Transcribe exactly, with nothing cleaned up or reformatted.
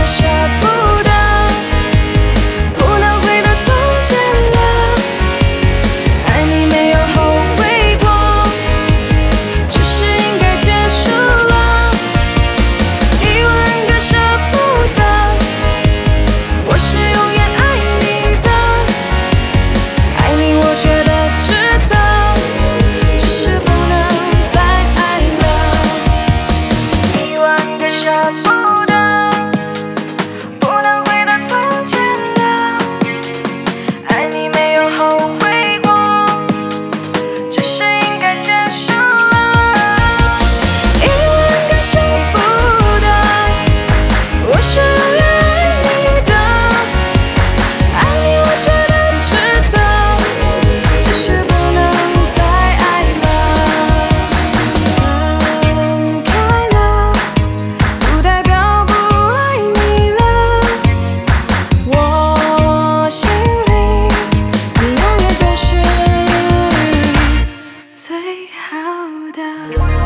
的舍不得，不能回到从前了。爱你没有后悔过，只是应该结束了。一万个舍不得，我是永远爱你的。爱你我觉得值得，只是不能再爱了。一万个舍不得，不能回到从前了。爱你没有后悔过，只是应该结束了。一万个舍不得，我是永远爱你的。爱你我觉得值得，只是不能再爱了。分开了，不代表不爱你了。我心里，你永远都是最好的。